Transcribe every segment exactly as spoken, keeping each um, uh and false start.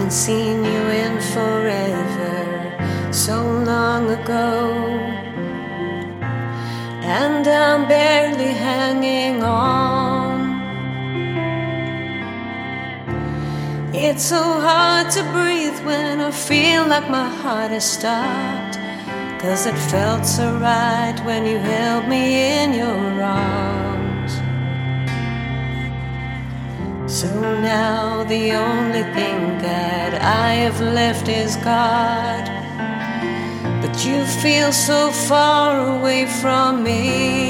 haven't seen you in forever, so long ago, and I'm barely hanging on. It's so hard to breathe when I feel like my heart has stopped, 'cause it felt so right when you held me in your arms. So now the only thing that I have left is God, but you feel so far away from me.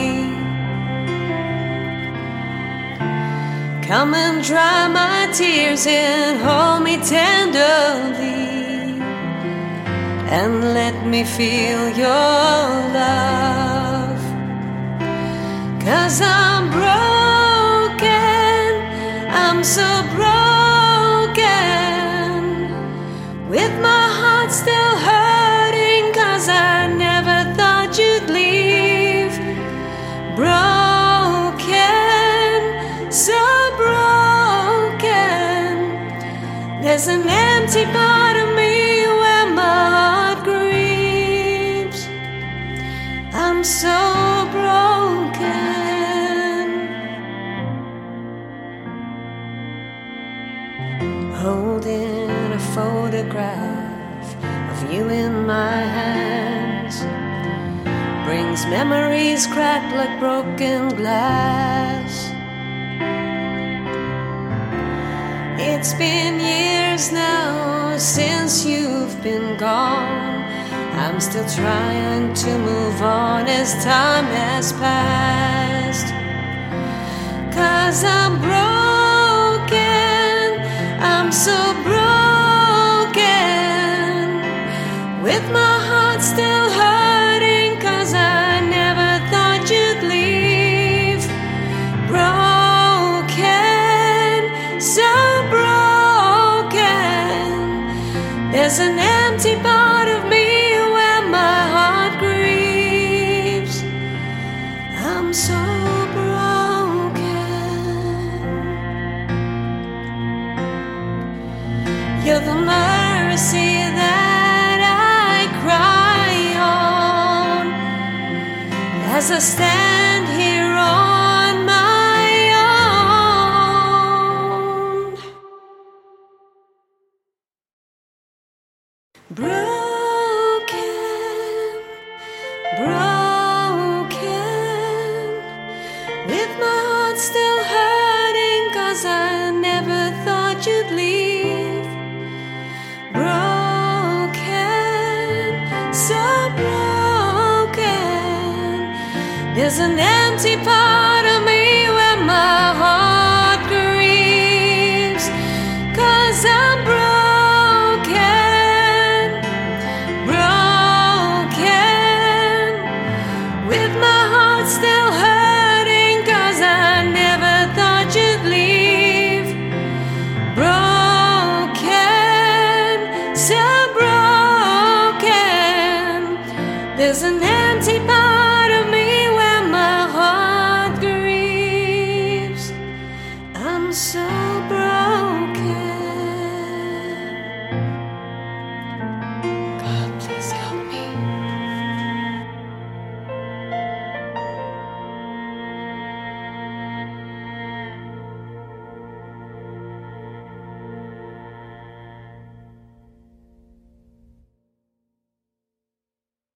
Come and dry my tears and hold me tenderly, and let me feel your love. 'Cause I'm broken, I'm so broken, with my heart still hurting, 'cause I never thought you'd leave. Broken, so broken, there's an empty part of me where my heart grieves. I'm so broken. Holding a photograph of you in my hands brings memories cracked like broken glass. It's been years now since you've been gone. I'm still trying to move on as time has passed. 'Cause I'm broken, I'm so broken, with my heart still hurting, 'cause I never thought you'd leave. Broken, so broken, there's an empty part of me where my heart grieves. I'm so broken. You're the mercy that I cry on as I stand here on my own. Broken, broken, with my heart still hurting, 'cause I never thought you'd leave. Broken, so broken, there's an empty part of me where my heart grieves. 'Cause I'm broken, broken, with my heart still hurting, 'cause I never thought you'd leave. Broken, so broken, there's an